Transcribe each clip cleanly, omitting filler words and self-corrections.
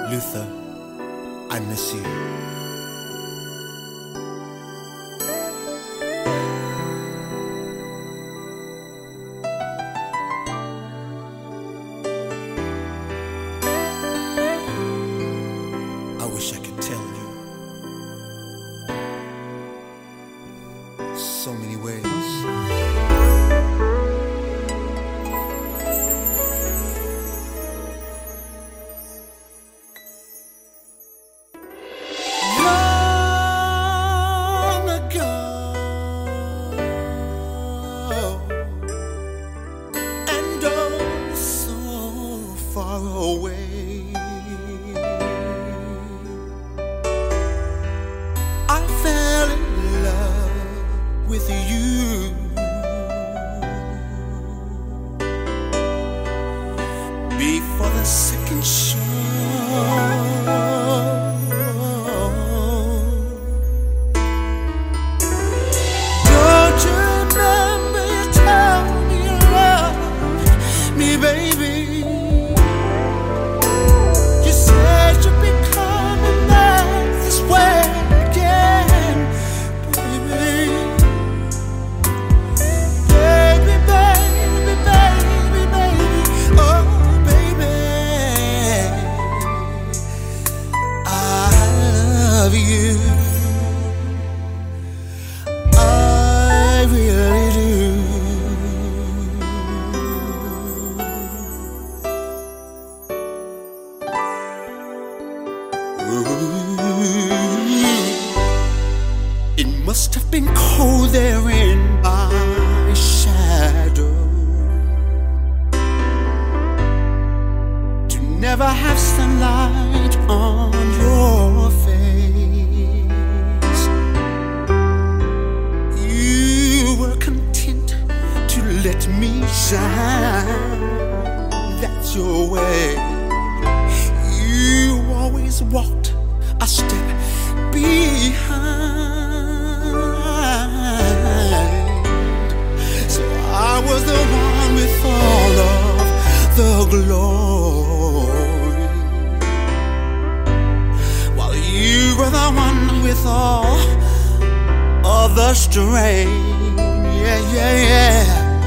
Luther, I miss you. I wish I could tell you so many ways. Far away, I fell in love with you. Before the second show, don't you remember you told me you loved me, baby? You, I really do. Ooh, it must have been cold there in my shadow to never have sunlight on your face. Let me shine, that's your way. You always walked a step behind, so I was the one with all of the glory, while you were the one with all of the strain. Yeah, yeah, yeah.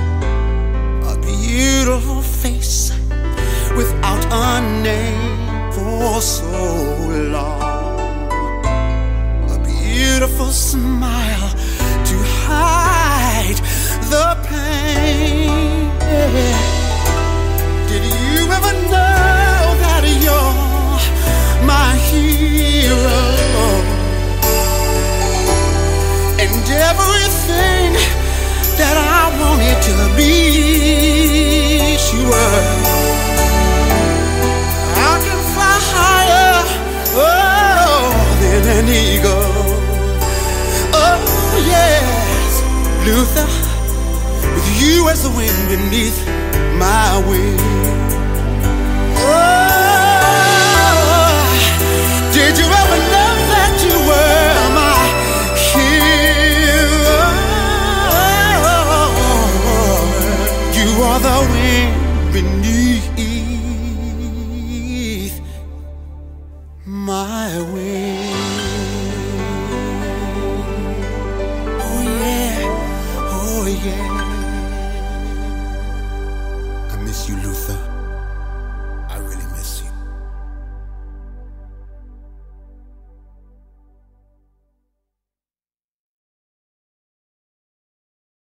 Beautiful face without a name for so long, a beautiful smile to hide the pain. Did you ever know that you're my hero, and everything that I wanted to be? Sure, I can fly higher, oh, than an eagle. Oh yes, Luther, with you as the wind beneath my wing. Oh, did you ever know that you were my hero? You are the wind beneath